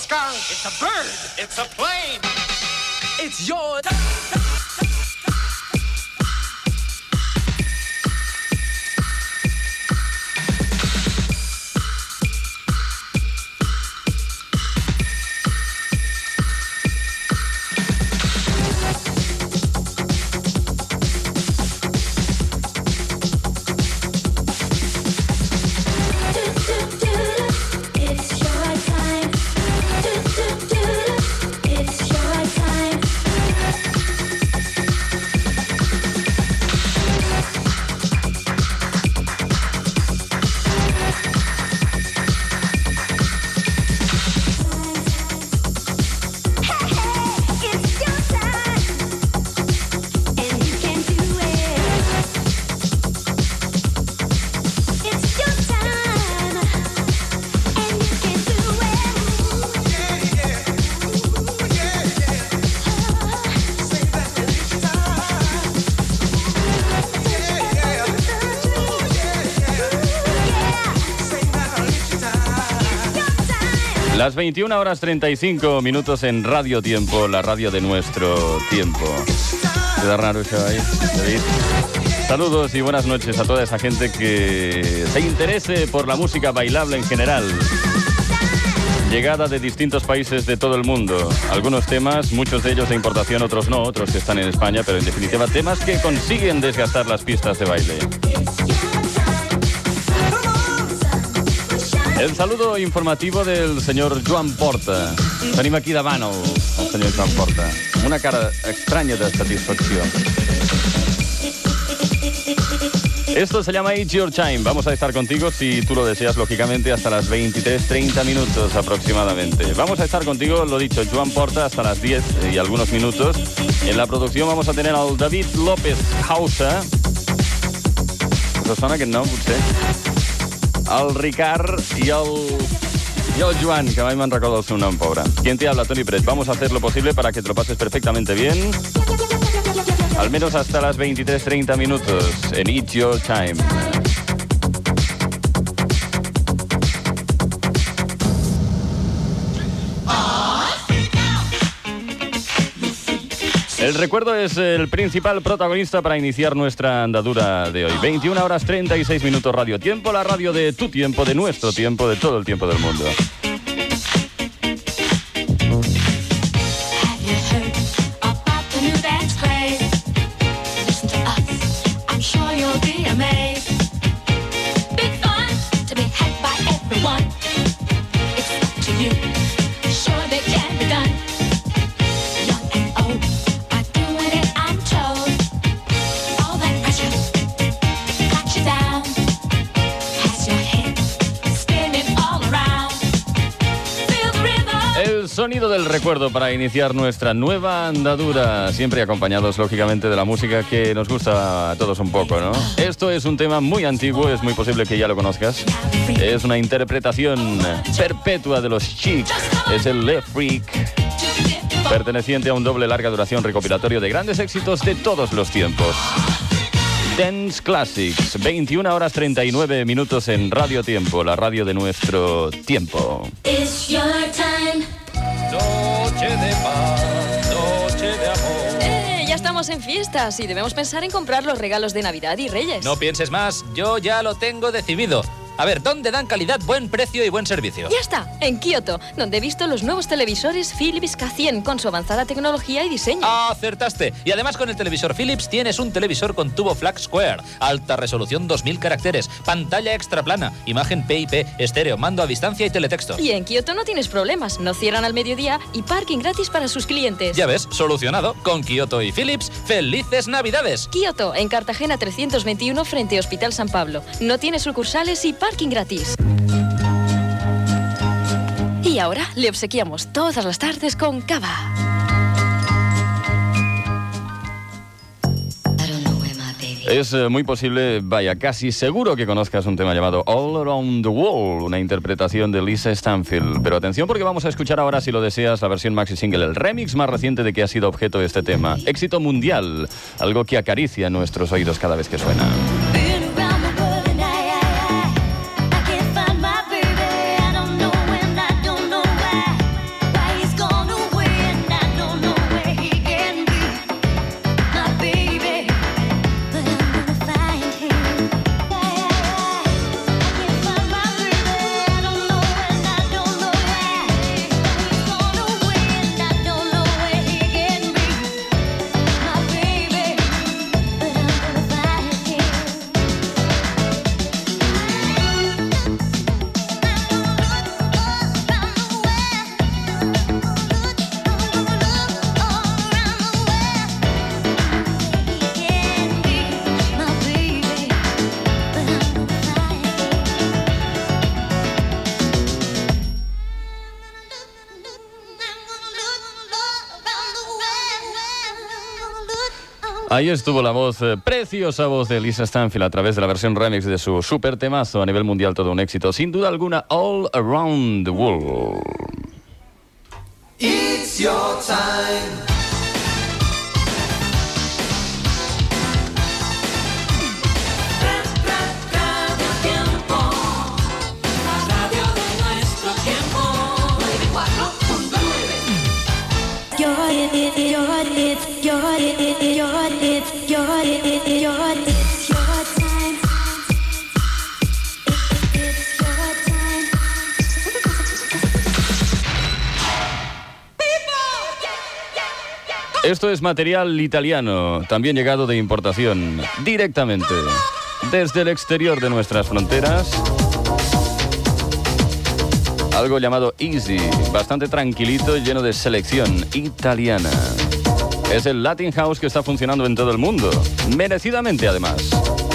skunk. It's a bird. It's a plane. It's your... Las 21 horas 35 minutos en Radio Tiempo, la radio de nuestro tiempo. ¿Queda raro eso ahí, David? Saludos y buenas noches a toda esa gente que se interese por la música bailable en general. Llegada de distintos países de todo el mundo. Algunos temas, muchos de ellos de importación, otros no, otros que están en España, pero en definitiva temas que consiguen desgastar las pistas de baile. El saludo informativo del señor Joan Porta. Tenim aquí davant el senyor Joan Porta, amb una cara extraña de satisfacción. Esto se llama It's Your Time. Vamos a estar contigo, si tú lo deseas, lógicamente, hasta las 23:30 minutos aproximadamente. Vamos a estar contigo, lo dicho, Joan Porta, hasta las 10 y algunos minutos. En la producción vamos a tener al David López Hausa. ¿Us sona aquest nom, potser? El Ricard y el Joan, que mai me'n recordo el seu nom, pobre. Quien te habla, Toni Pret. Vamos a hacer lo posible para que te lo pases perfectamente bien. Al menos hasta las 23:30 minutos en It's Your Time. El recuerdo es el principal protagonista para iniciar nuestra andadura de hoy. 21 horas 36 minutos Radio Tiempo, la radio de tu tiempo, de nuestro tiempo, de todo el tiempo del mundo. Sonido del recuerdo para iniciar nuestra nueva andadura, siempre acompañados, lógicamente, de la música que nos gusta a todos un poco, ¿no? Esto es un tema muy antiguo, es muy posible que ya lo conozcas. Es una interpretación perpetua de los Chic, es el Le Freak, perteneciente a un doble larga duración recopilatorio de grandes éxitos de todos los tiempos. Dance Classics, 21 horas 39 minutos en Radio Tiempo, la radio de nuestro tiempo. It's your time. Noche de paz, noche de amor. Ya estamos en fiestas y debemos pensar en comprar los regalos de Navidad y Reyes. No pienses más, yo ya lo tengo decidido. A ver, ¿dónde dan calidad, buen precio y buen servicio? Ya está, en Kyoto, donde he visto los nuevos televisores Philips K100 con su avanzada tecnología y diseño. Acertaste. Y además con el televisor Philips tienes un televisor con tubo Flat Square, alta resolución 2000 caracteres, pantalla extra plana, imagen PIP, estéreo, mando a distancia y teletexto. Y en Kyoto no tienes problemas, no cierran al mediodía y parking gratis para sus clientes. Ya ves, solucionado. Con Kyoto y Philips, ¡felices Navidades! Kyoto, en Cartagena 321 frente a Hospital San Pablo. No tiene sucursales y parking gratis. Y ahora le obsequiamos todas las tardes con cava. Es muy posible, vaya, casi seguro que conozcas un tema llamado All Around the World, una interpretación de Lisa Stanfield. Pero atención, porque vamos a escuchar ahora, si lo deseas, la versión maxi single, el remix más reciente de que ha sido objeto este tema. Éxito mundial, algo que acaricia nuestros oídos cada vez que suena. Ahí estuvo la voz, preciosa voz de Lisa Stanfield a través de la versión remix de su super temazo a nivel mundial, todo un éxito. Sin duda alguna, All Around the World. It's your time. Esto es material italiano, también llegado de importación, directamente, desde el exterior de nuestras fronteras. Algo llamado Easy, bastante tranquilito, lleno de selección italiana. Es el Latin House que está funcionando en todo el mundo, merecidamente además.